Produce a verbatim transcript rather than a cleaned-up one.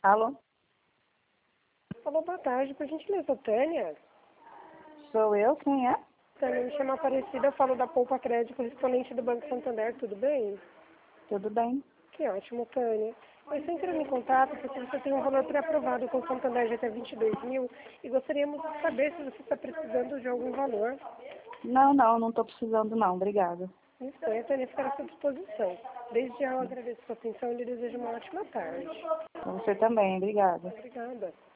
Alô? Alô, boa tarde, por gentileza, Tânia. Sou eu? Quem é? Tânia, me chama Aparecida, eu falo da Poupa Crédito, correspondente do Banco Santander, tudo bem? Tudo bem? Que ótimo, Tânia. Eu estou entrando em contato porque você tem um valor pré-aprovado com o Santander de até vinte e dois mil e gostaríamos de saber se você está precisando de algum valor. Não, não, não estou precisando não, obrigada. Isso, a Tânia fica à sua disposição. Desde já eu agradeço a sua atenção e lhe desejo uma ótima tarde. Você também, obrigada. Obrigada.